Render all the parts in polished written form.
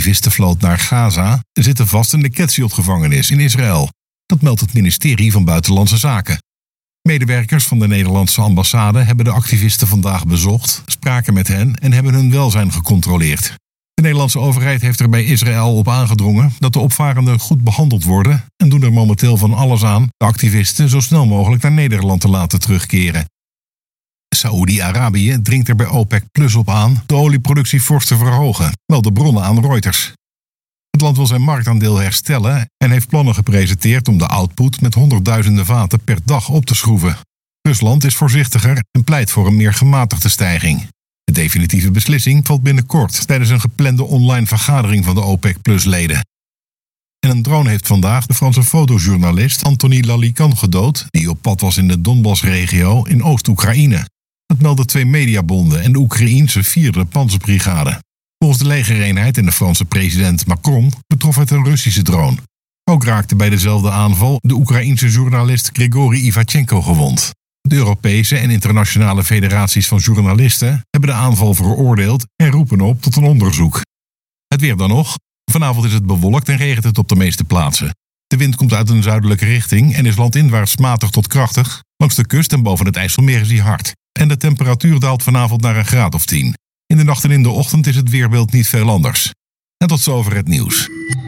activistenvloot naar Gaza zitten vast in de Ketziot-gevangenis in Israël. Dat meldt het ministerie van Buitenlandse Zaken. Medewerkers van de Nederlandse ambassade hebben de activisten vandaag bezocht, spraken met hen en hebben hun welzijn gecontroleerd. De Nederlandse overheid heeft er bij Israël op aangedrongen dat de opvarenden goed behandeld worden en doen er momenteel van alles aan de activisten zo snel mogelijk naar Nederland te laten terugkeren. Saoedi-Arabië dringt er bij OPEC Plus op aan de olieproductie fors te verhogen, melden bronnen aan Reuters. Het land wil zijn marktaandeel herstellen en heeft plannen gepresenteerd om de output met honderdduizenden vaten per dag op te schroeven. Rusland is voorzichtiger en pleit voor een meer gematigde stijging. De definitieve beslissing valt binnenkort tijdens een geplande online vergadering van de OPEC Plus-leden. En een drone heeft vandaag de Franse fotojournalist Anthony Lalican gedood, die op pad was in de Donbass-regio in Oost-Oekraïne. Dat melden 2 mediabonden en de Oekraïense 4e Panzerbrigade. Volgens de legereenheid en de Franse president Macron betrof het een Russische drone. Ook raakte bij dezelfde aanval de Oekraïense journalist Grigori Ivachenko gewond. De Europese en internationale federaties van journalisten hebben de aanval veroordeeld en roepen op tot een onderzoek. Het weer dan nog. Vanavond is het bewolkt en regent het op de meeste plaatsen. De wind komt uit een zuidelijke richting en is landinwaarts matig tot krachtig. Langs de kust en boven het IJsselmeer is die hard. En de temperatuur daalt vanavond naar een graad of 10. In de nacht en in de ochtend is het weerbeeld niet veel anders. En tot zover het nieuws.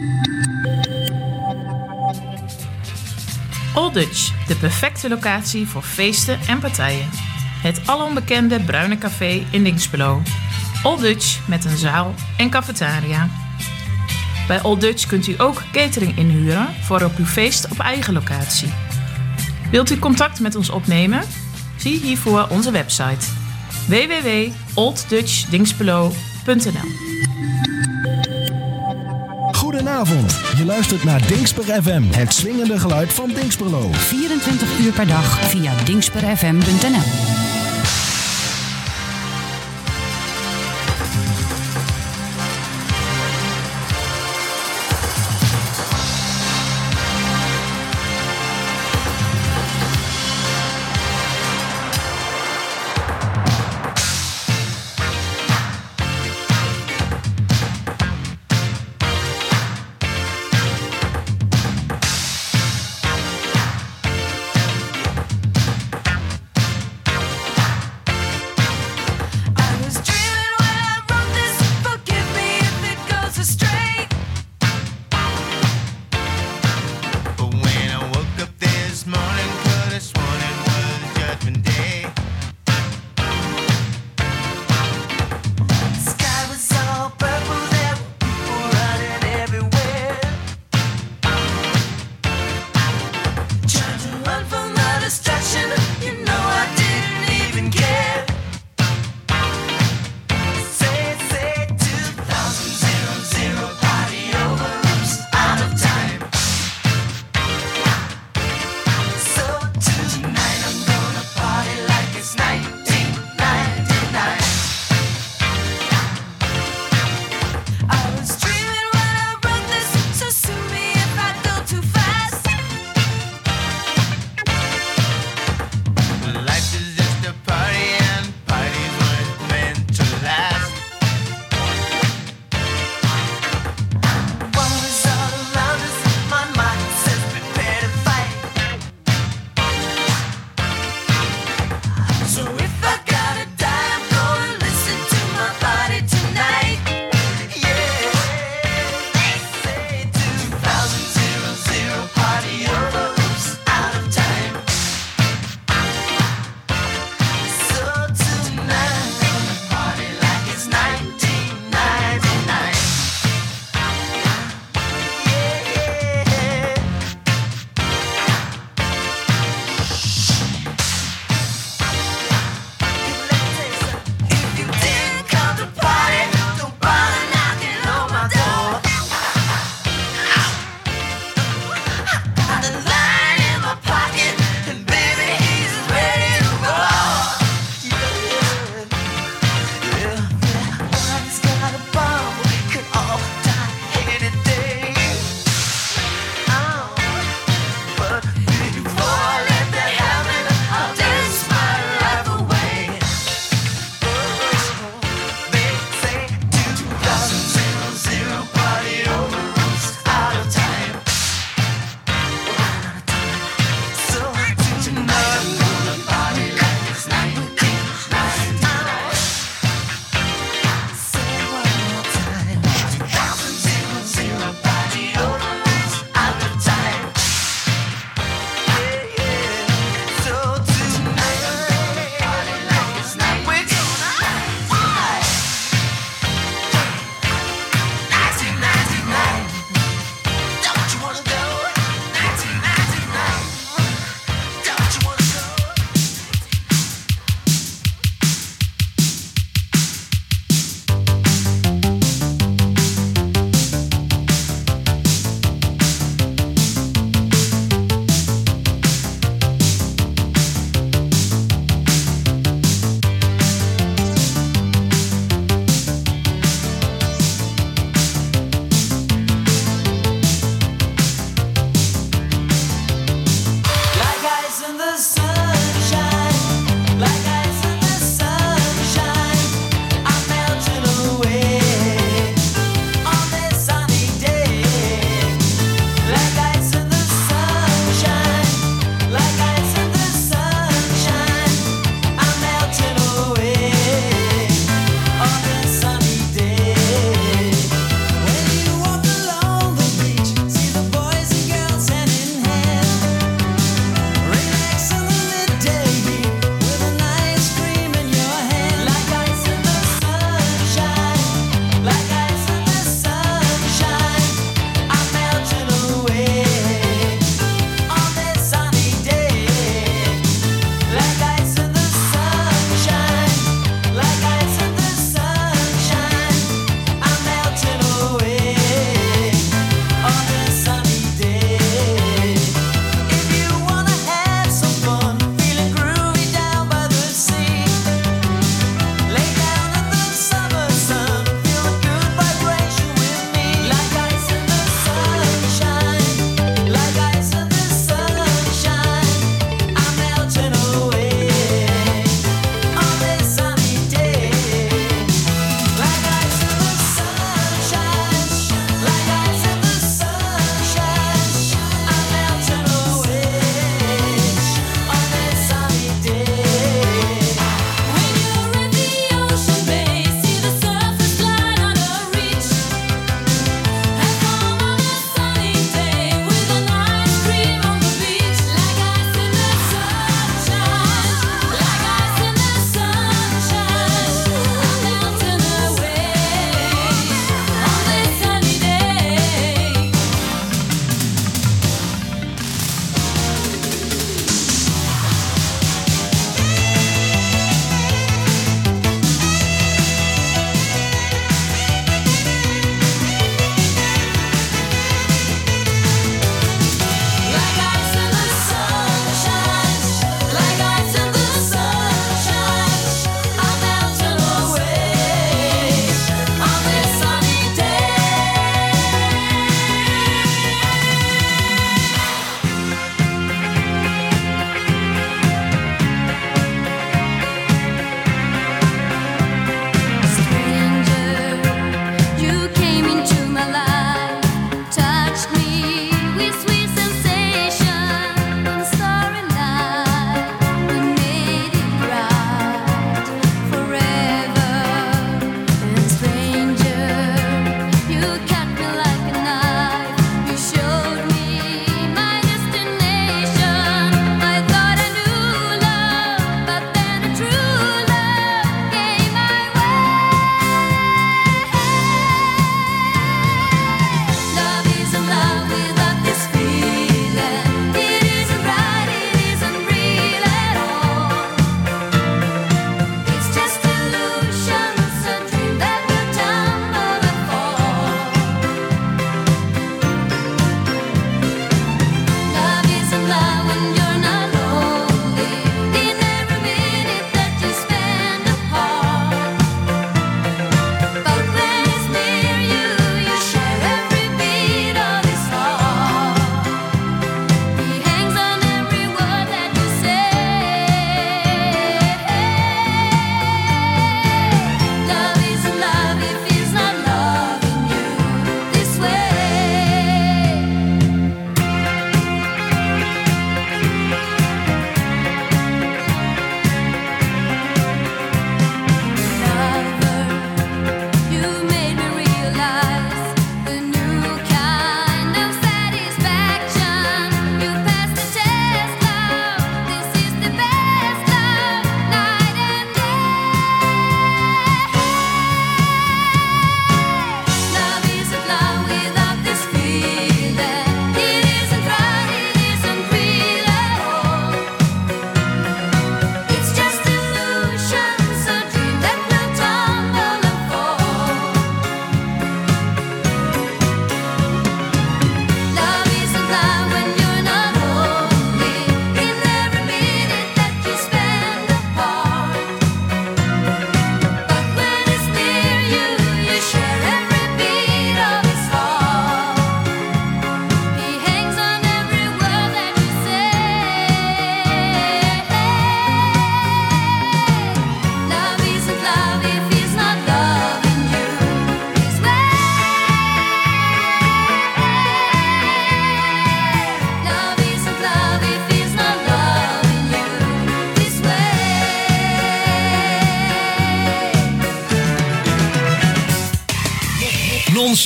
Old Dutch, de perfecte locatie voor feesten en partijen. Het alombekende bruine café in Dinxperlo. Old Dutch met een zaal en cafetaria. Bij Old Dutch kunt u ook catering inhuren voor op uw feest op eigen locatie. Wilt u contact met ons opnemen? Zie hiervoor onze website www.olddutchdinxperlo.nl. Goedenavond, je luistert naar Dinxper FM, het swingende geluid van Dinxperlo. 24 uur per dag via dinxperfm.nl.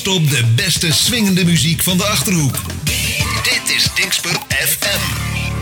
non-stop de beste swingende muziek van de Achterhoek. Dit is Dingsper FM.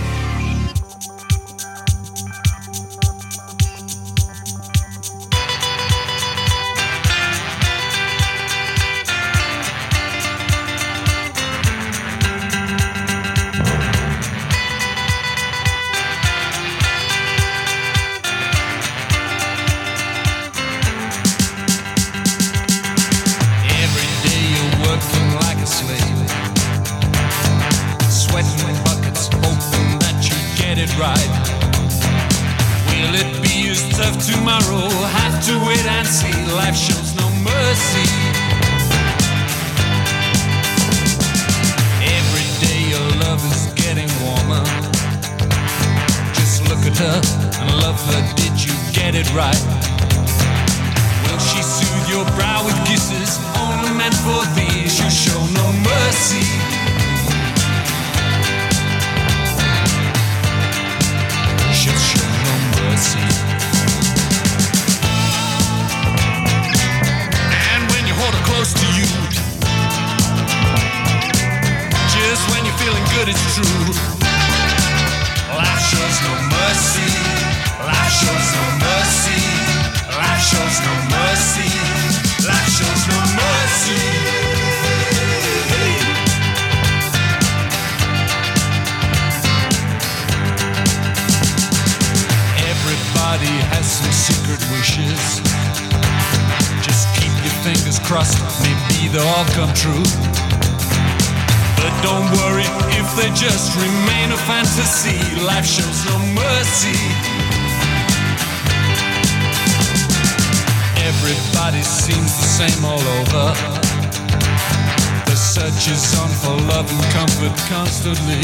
Constantly.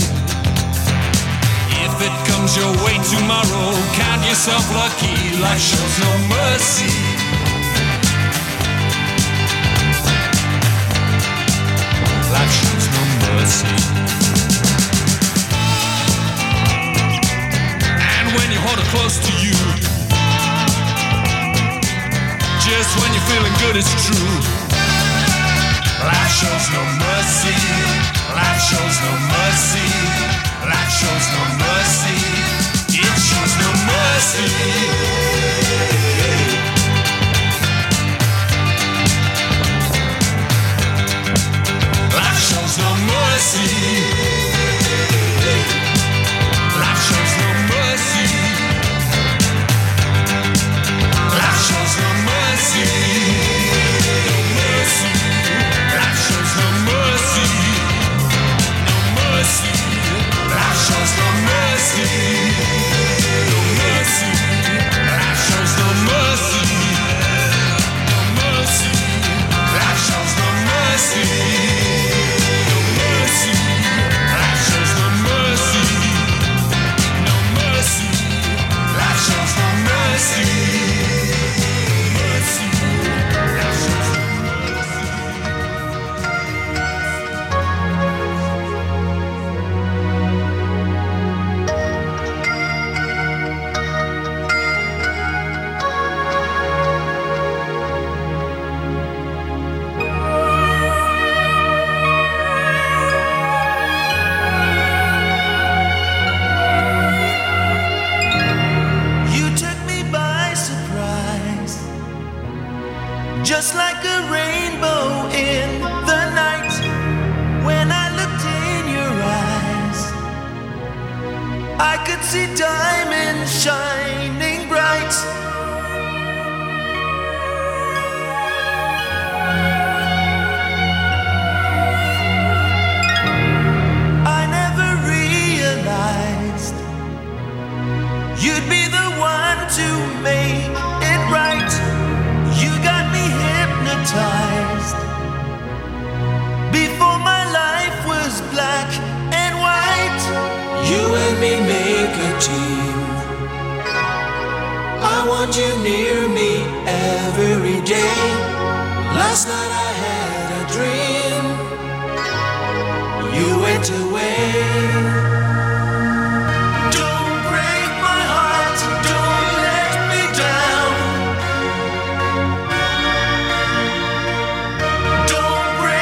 If it comes your way tomorrow, count yourself lucky. Life shows no mercy. Life shows no mercy. And when you hold it close to you, just when you're feeling good, it's true. Life shows no mercy. Life shows no mercy. Life shows no mercy. It shows no mercy. Life shows no mercy. Life shows no mercy. Life shows no mercy. No mercy. Life shows no mercy. Life shows no mercy. No mercy. Life shows no mercy. No mercy. Life shows no mercy. No mercy. Life shows no mercy. No mercy. Life shows no mercy. Mercy. Life shows no just like a rainbow in the night. When I looked in your eyes, I could see diamonds shining bright. I never realized you'd be the one to make it right. You got me hypnotized. Before my life was black and white. You and me make a team. I want you near me every day. Last night I had a dream. You went away. Don't break my heart, don't let me down. Don't break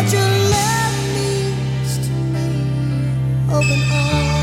But your love means to me open arms.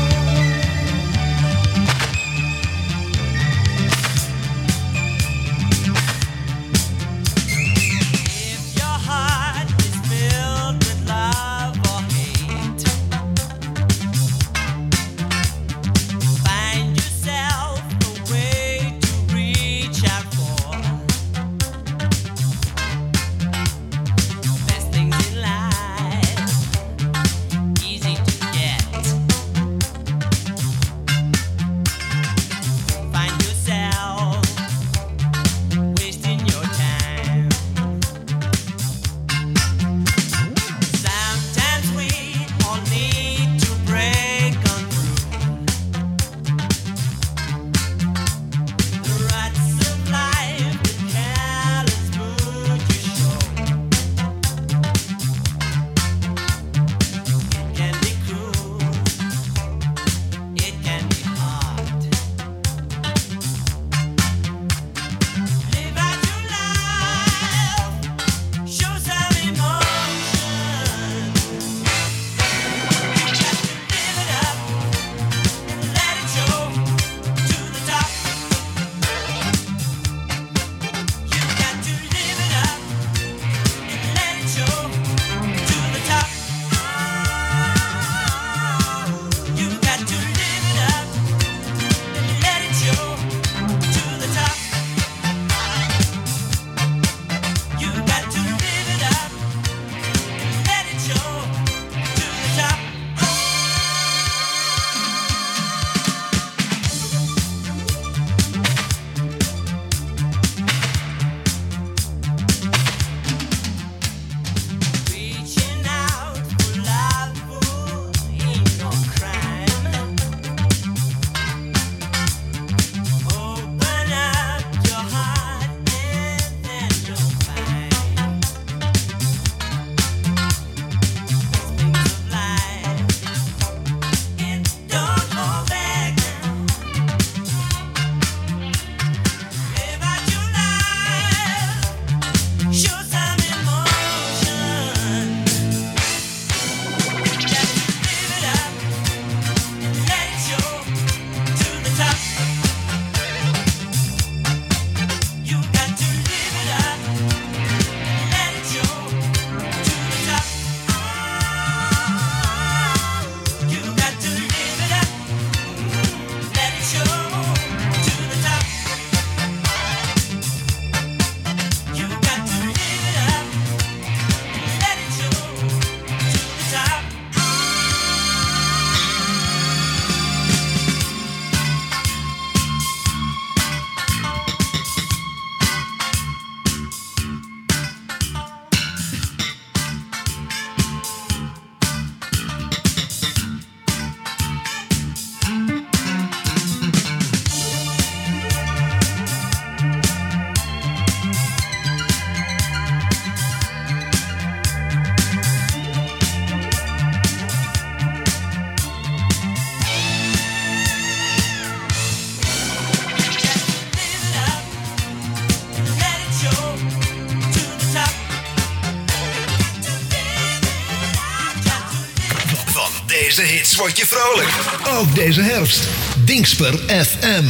Deze hits word je vrolijk. Ook deze herfst. Dingsper FM.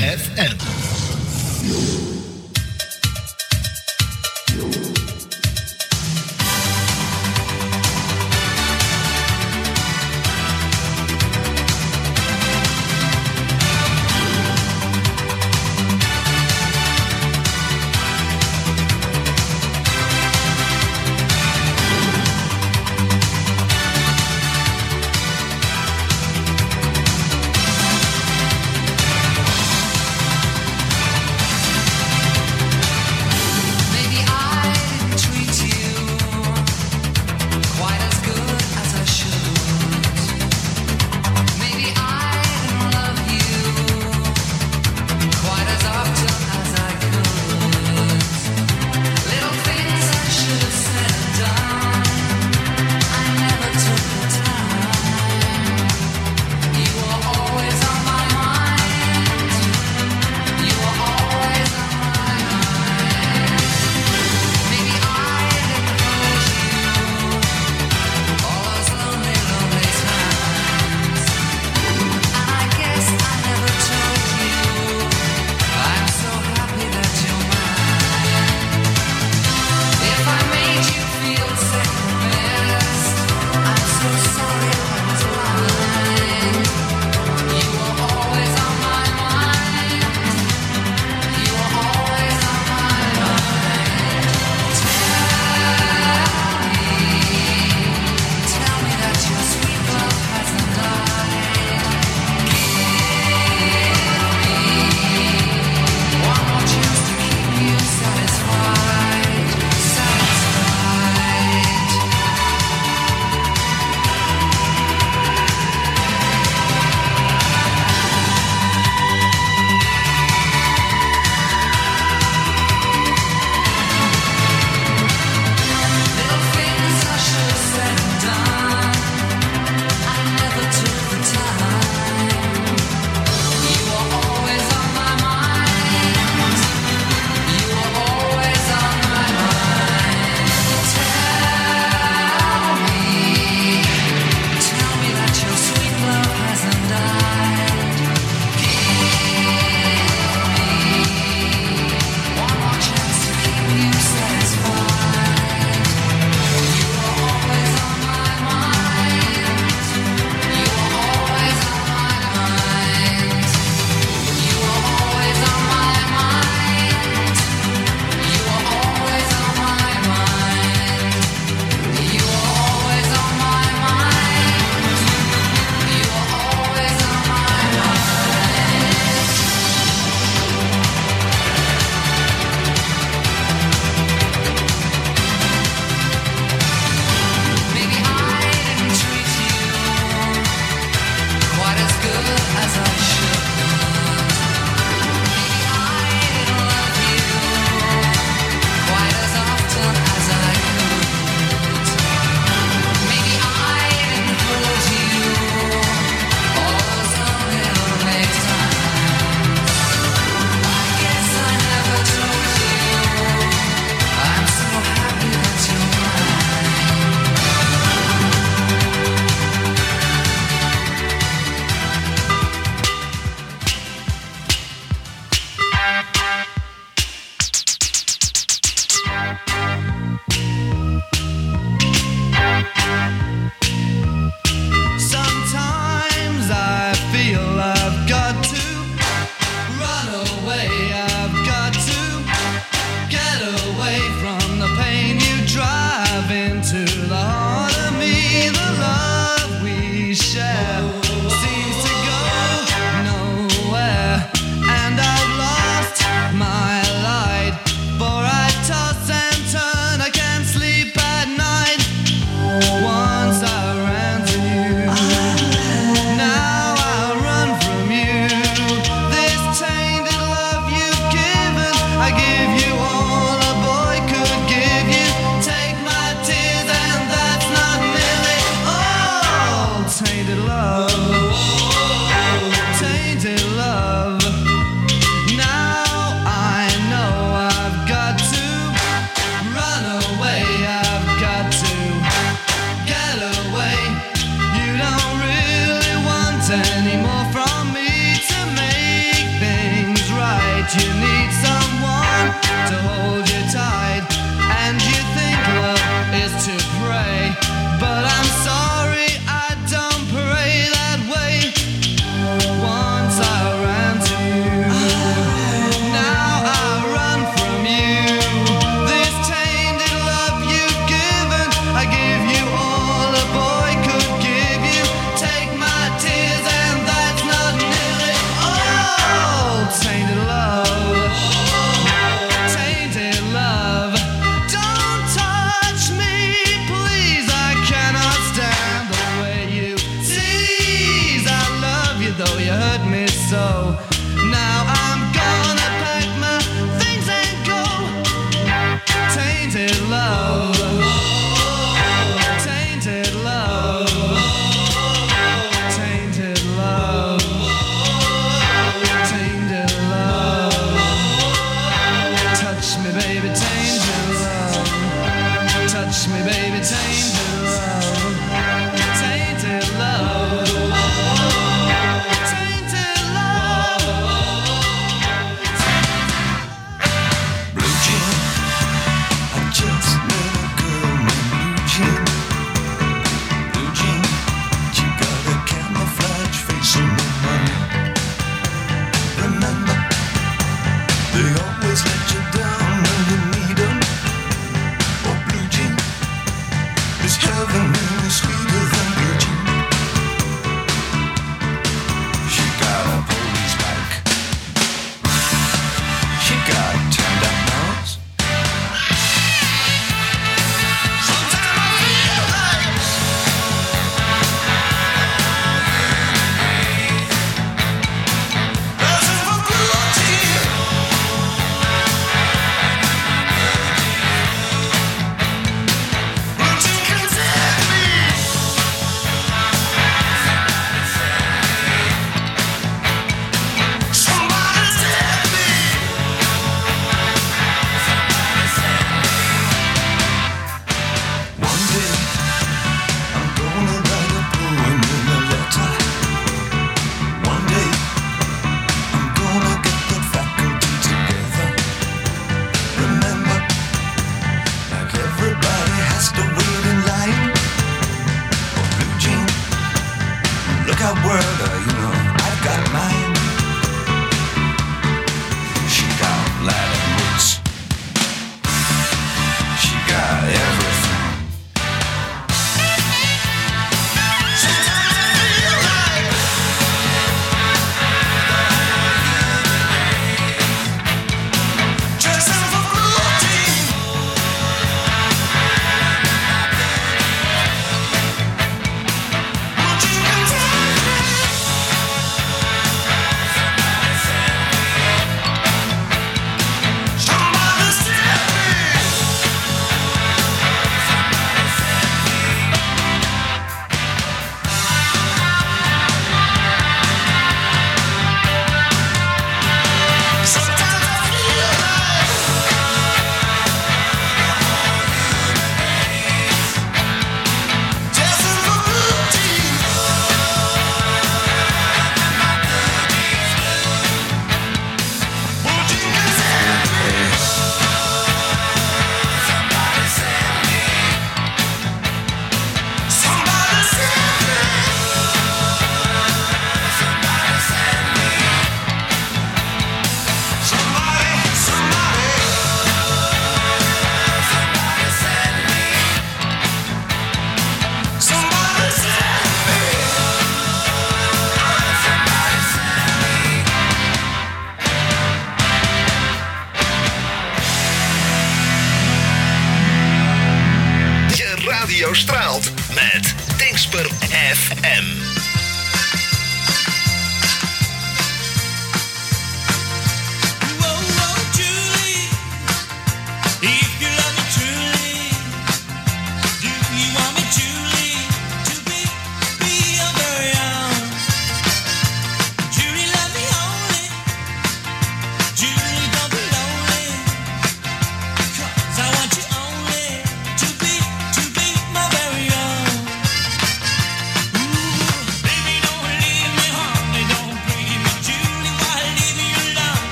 radio straalt met Dingsper FM.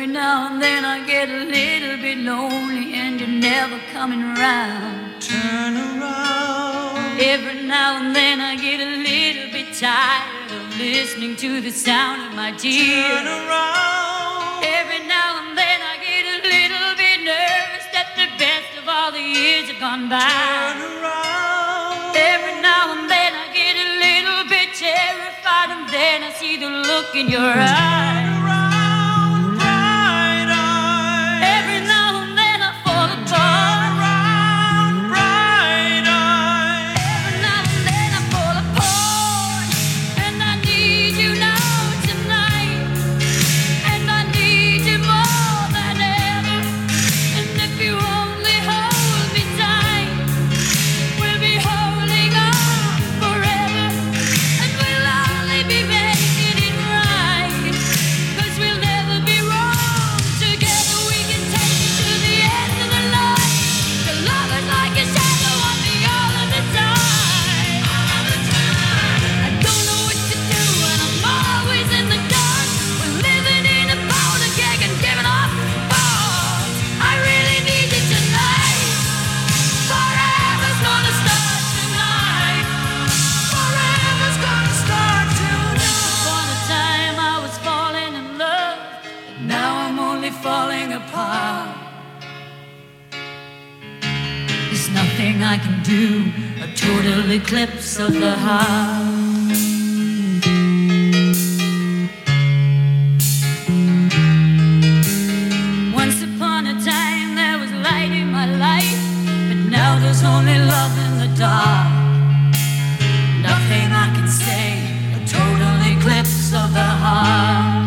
now and then I get a little bit lonely and you're never coming around. Turn around. Every now and then I get a little bit tired of listening to the sound of my tears. Turn around. Every now and then I get a little bit nervous that the best of all the years have gone by. Turn around. Every now and then I get a little bit terrified and then I see the look in your eyes. I can do a total eclipse of the heart. Once upon a time there was light in my life, but now there's only love in the dark. Nothing I can say, a total eclipse of the heart.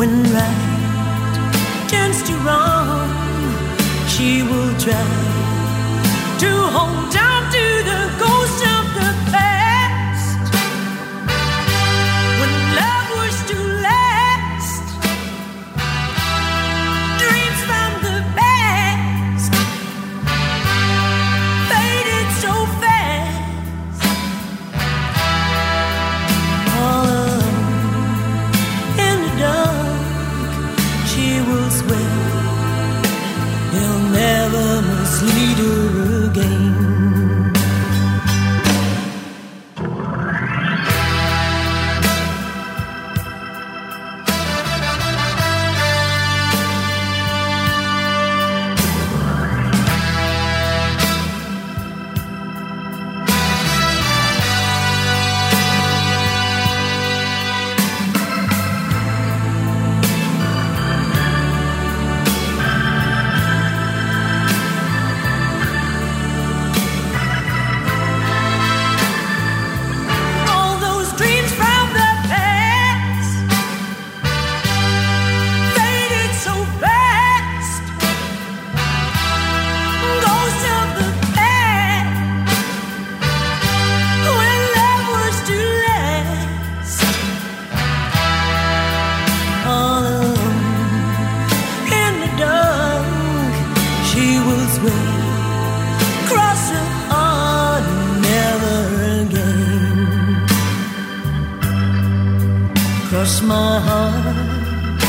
when right turns to wrong, she will try to hold on to the ghost of the past. When love was to last, dreams from the past faded so fast. All alone in the dark, she will swear he'll never mislead her again. Cross my heart,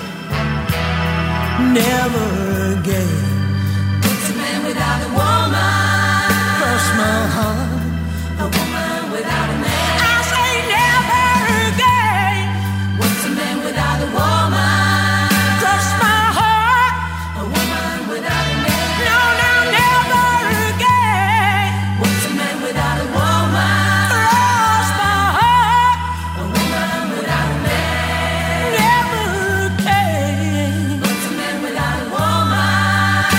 never again. What's a man without a woman? Cross my heart, a woman without a man. I say never again. What's a man without a woman? Cross my heart, a woman without a man. No, no, never again. What's a man without a woman? Cross my heart, a woman without a man. Never again. What's a man without a woman?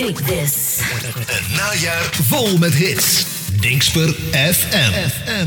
Dig this. Een najaar vol met hits. Dingsper FM.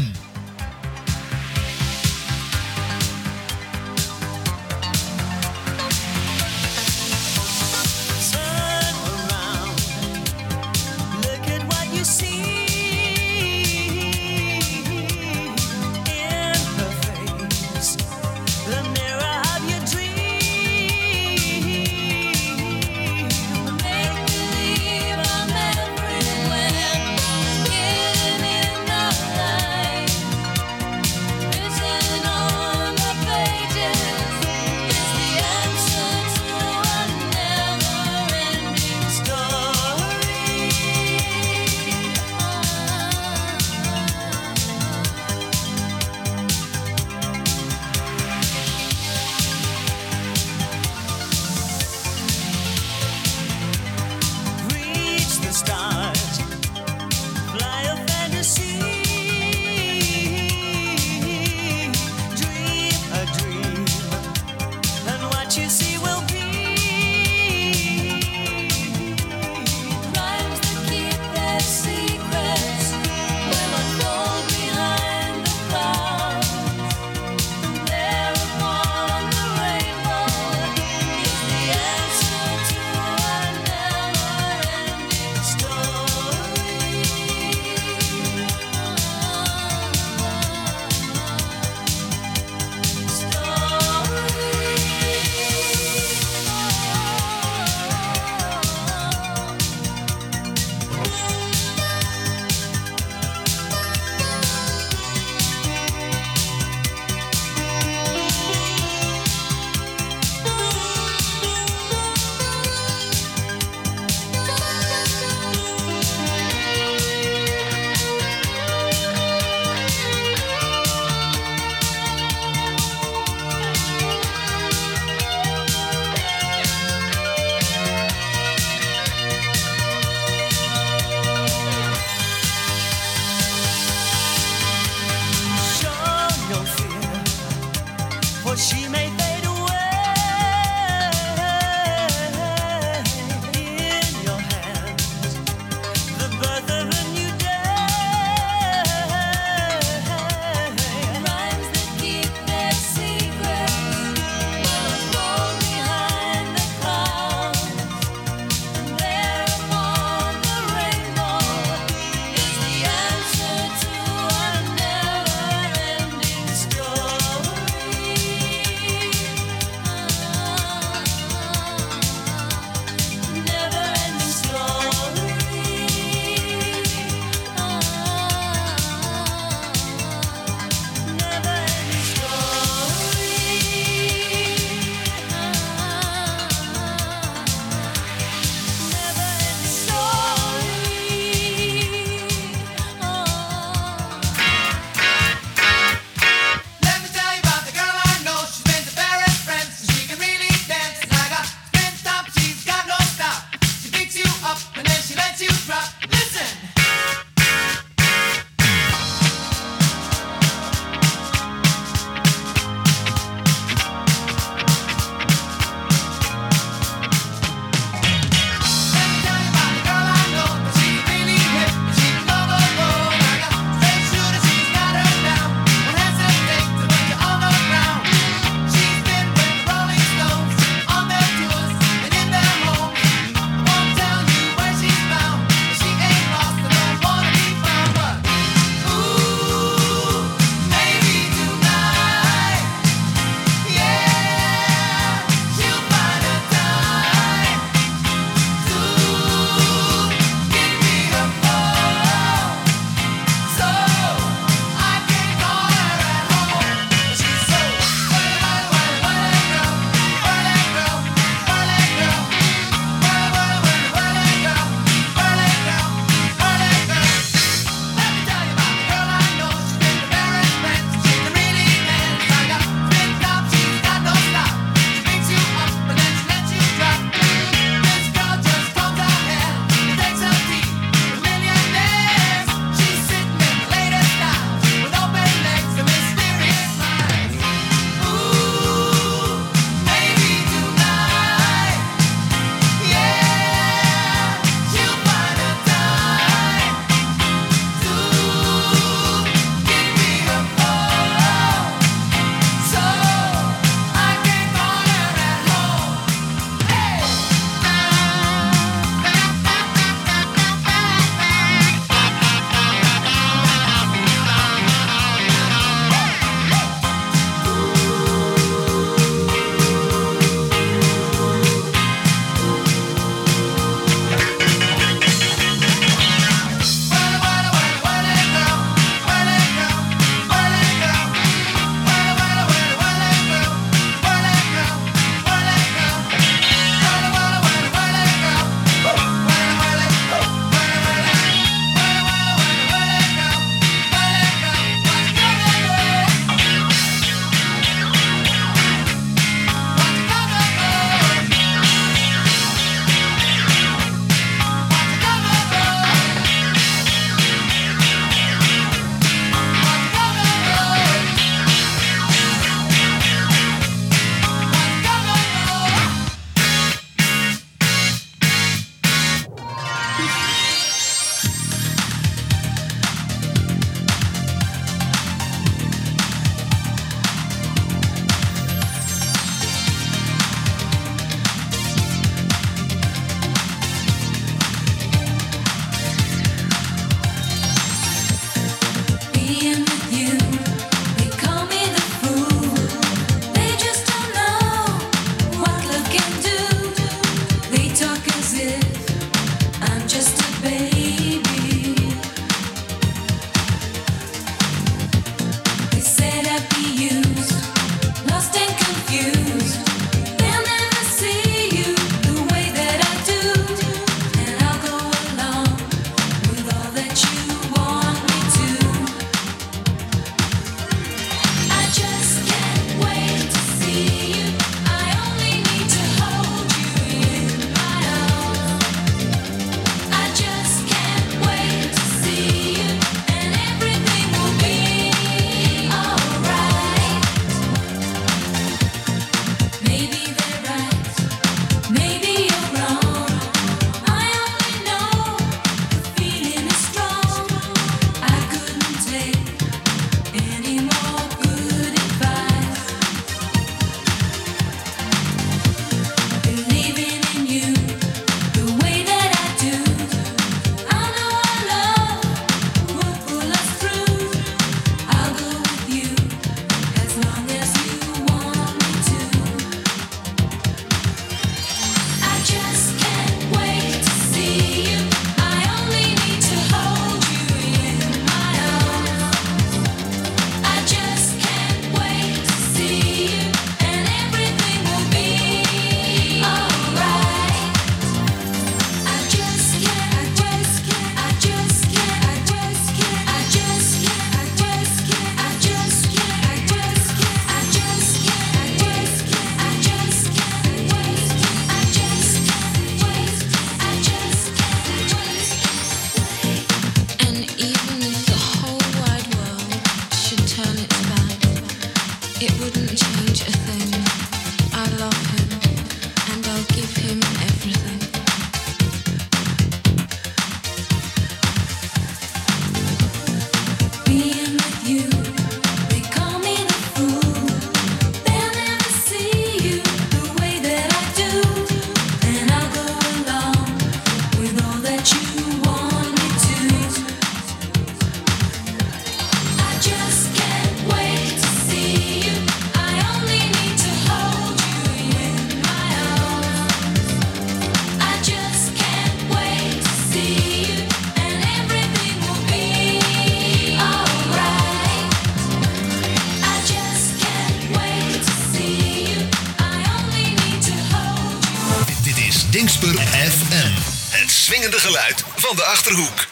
Dingsper FM. Het swingende geluid van de Achterhoek.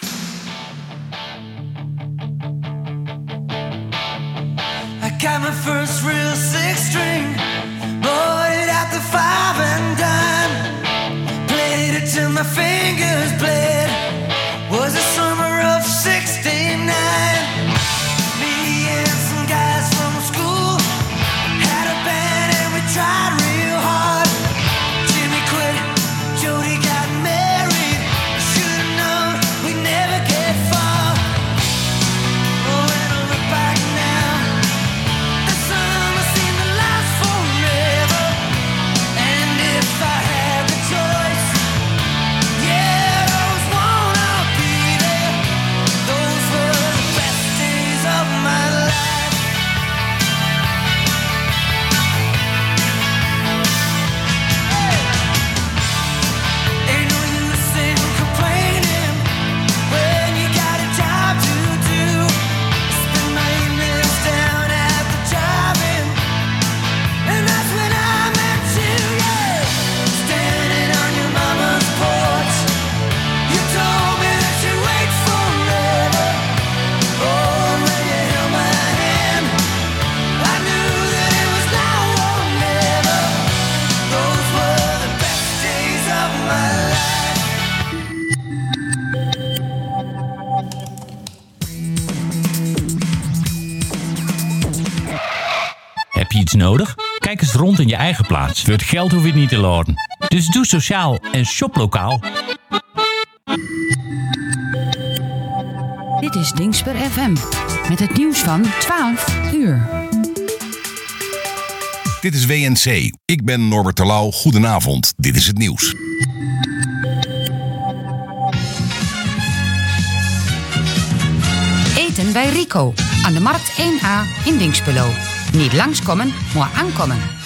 I got my first real six string, bought it at the 5 and dime. Played it till my fingers bled. Was the summer of '69. Me and some guys from school had a band and we tried real hard. Jimmy quit, Jody got married. Should've known we'd never get far. Oh, when I look back now, the summer seemed to last forever. And if I had the choice, yeah, I always wanna be there. Those were the best days of my life. Ain't no use in complaining when you got a job to do. Spend my evenings down at the drive-in, and that's when I met you, yeah. Standing on your mama's porch, you told me that you'd wait forever. Oh, when you held my hand, I knew that it was now or never. Those were the best days of my life. Heb je iets nodig? Kijk eens rond in je eigen plaats. Voor het geld hoef je het niet te laden. Dus doe sociaal en shop lokaal. Dit is Dingsper FM. Met het nieuws van 12 uur. Dit is WNC. Ik ben Norbert Terlouw. Goedenavond. Dit is het nieuws. Eten bij Rico. Aan de markt 1A in Dingsperlo. Niet langskomen, maar aankomen.